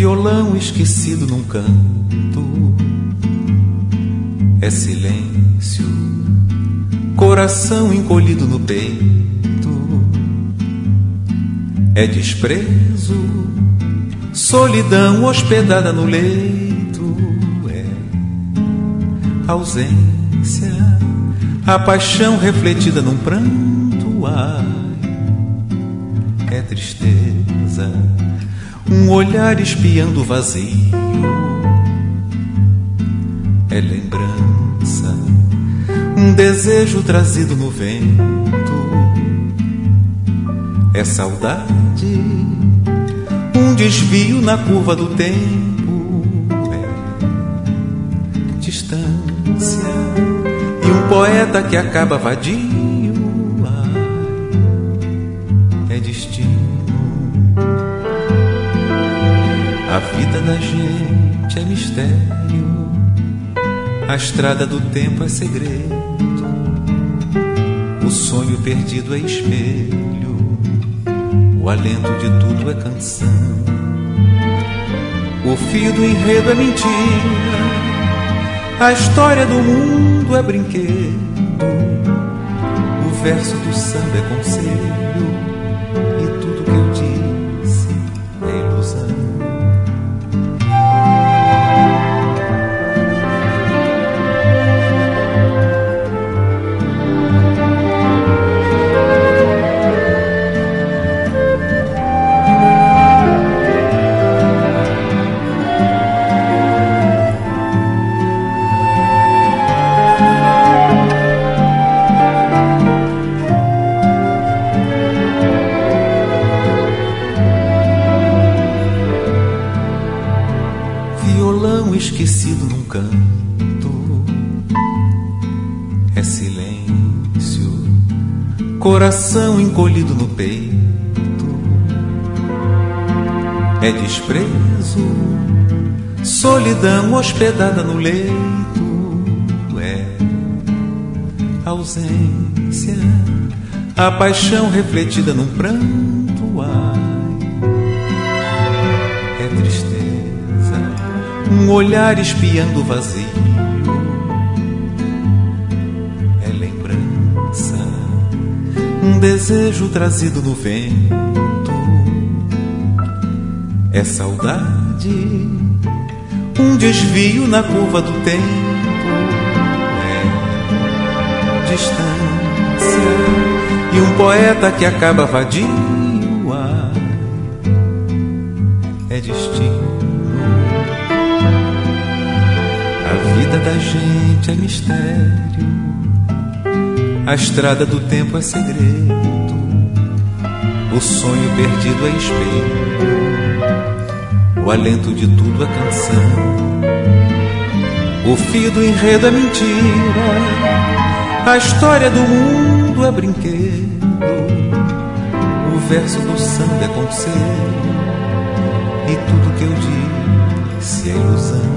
Violão esquecido num canto, é silêncio, coração encolhido no peito, é desprezo, solidão hospedada no leito, é ausência, a paixão refletida num pranto, ai, é tristeza, um olhar espiando o vazio, é lembrança, um desejo trazido no vento, é saudade, um desvio na curva do tempo, é distância e um poeta que acaba vadio, ai, é destino. A vida da gente é mistério, a estrada do tempo é segredo, o sonho perdido é espelho, o alento de tudo é canção, o fio do enredo é mentira, a história do mundo é brinquedo, o verso do samba é conselho, e tudo que eu disse é ilusão. Violão esquecido num canto, é silêncio, coração encolhido no peito, é desprezo, solidão hospedada no leito, é ausência, a paixão refletida num pranto, ai, é tristeza, um olhar espiando o vazio, é lembrança, um desejo trazido no vento, é saudade, um desvio na curva do tempo, é distância e um poeta que acaba vadio, ai, é destino. A vida da gente é mistério, a estrada do tempo é segredo, o sonho perdido é espelho, o alento de tudo é canção, o fio do enredo é mentira, a história do mundo é brinquedo, o verso do samba é conselho, e tudo que eu disse é ilusão.